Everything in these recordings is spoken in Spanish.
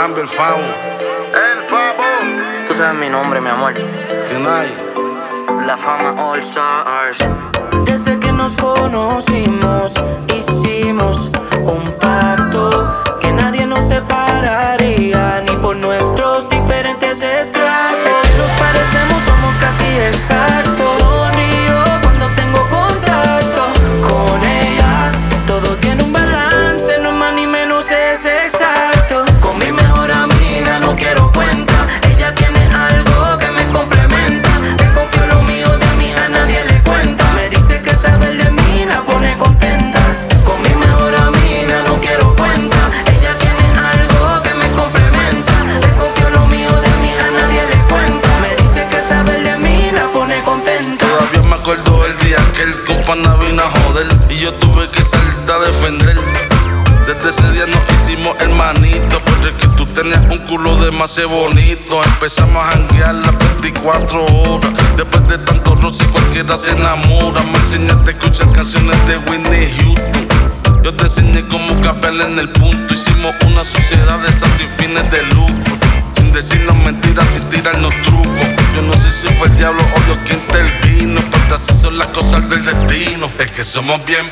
Jambi el Favo. El Favo. Tú sabes mi nombre, mi amor. ¿Quién hay? La fama All Stars. Desde que nos conocimos, hicimos un pacto que nadie nos separaría, ni por nuestros diferentes estratos. Es que nos parecemos, somos casi exactos. Sonrío cuando tengo contacto con ella. Todo tiene un balance, no más ni menos, es exacto. Con mi mejor amiga no quiero cuenta. Ella tiene algo que me complementa. Le confío lo mío, de mí a nadie le cuenta. Me dice que saber de mí la pone contenta. Con mi mejor amiga no quiero cuenta. Ella tiene algo que me complementa. Le confío lo mío, de mí a nadie le cuenta. Me dice que saber de mí la pone contenta. Todavía me acuerdo el día que el compa vino a joder y yo tuve que salir a defender. Desde ese día nos hicimos hermanitos, porque es que tú tenías un culo demasiado bonito. Empezamos a janguear las 24 horas. Después de tanto roce cualquiera se enamora. Me enseñaste a escuchar canciones de Whitney Houston. Yo te enseñé cómo capear en el punto. Hicimos una sociedad de esas sin fines de lucro, sin decirnos mentiras, sin tirarnos trucos. Yo no sé si fue el diablo o Dios quien intervino, porque así son las cosas del destino. Es que somos bien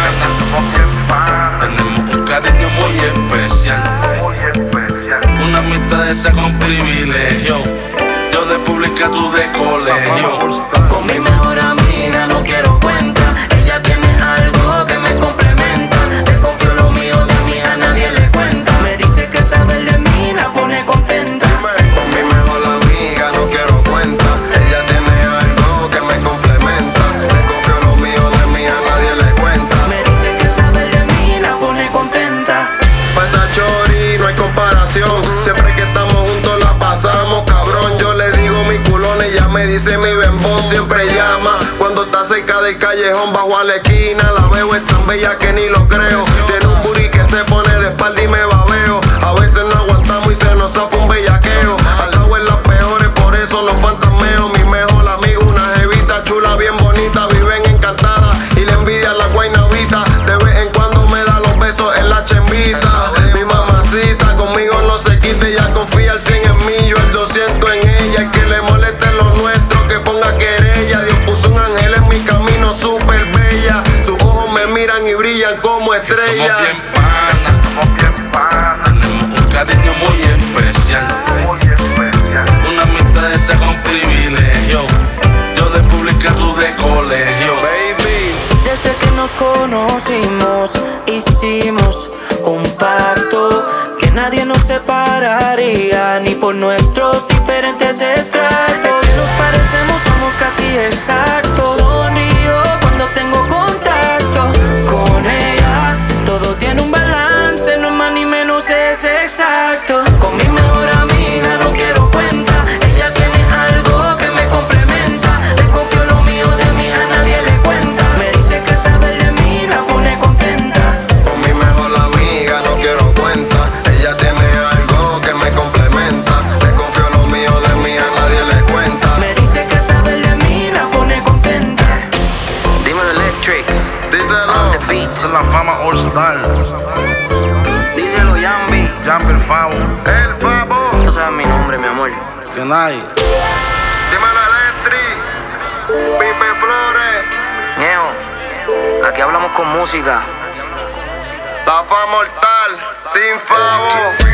panas, tenemos un cariño muy especial, una amistad esa con privilegio. Yo de pública, tú de colegio. Con mi mejor amiga no quiero cuenta. Ella tiene algo que me complementa. Le confío lo mío, de mí a nadie le cuenta. Me dice que saber de mí la pone contenta. Con mi mejor amiga no quiero cuenta. Ella tiene algo que me complementa. Le confío lo mío, de mí a nadie le cuenta. Me dice que saber de mí la pone contenta. Pa' esa chori no hay comparación. Siempre que estamos juntos la pasamos, cabrón. Yo le digo mi culón, ella me dice mi bembón. Siempre llama cuando está cerca del callejón, bajo a la esquina. La veo, es tan bella que ni lo creo. Tiene un booty que se pone de espalda y me babeo. A veces no aguantamos y se nos zafa un bellaqueo. Al lado en las peores, por eso nos fantasmeo. Mi mejor amigo, una jevita chula, bien bonita. Viven encantada y le envidia la guaynavita. De vez en cuando me da los besos en la chembita. Mi mamacita conmigo no se quita, ella confía al 100 en mí, yo al 200 en ella. Y que le moleste lo nuestro, que ponga querella. Dios puso un ángel en mi camino, súper bella. Sus ojos me miran y brillan como estrellas. Somos bien panas, tenemos un cariño muy especial, una amistad esa con privilegio. Yo de pública, tú de colegio. Baby, Desde que nos conocimos, hicimos un pacto que nadie nos separaría, ni por nuestros diferentes estratos. Es que nos parecemos, somos casi exactos. Sonrío cuando tengo contacto con ella. Todo tiene un balance, no más ni menos, es exacto. Con mi mejor amiga no quiero cuenta. Ella tiene algo que me complementa. Le confío lo mío, de mí a nadie le cuenta. Me dice que saber de mí la pone contenta. con mi mejor amiga no quiero cuenta. Ella tiene algo que me complementa. Le confío lo mío, de mí a nadie le cuenta. Me dice que saber de mí la pone contenta. Dímelo Electric. Díselo. On the beat. Esta es la fama All Stars. Díselo Jambi. Jambi el Favo. El Favo. Tú sabes mi nombre, mi amor. ¿Quién hay? Dímelo Electric. Pipe Flores. Ñejo, aquí hablamos con música. La fama mortal. Team Favo.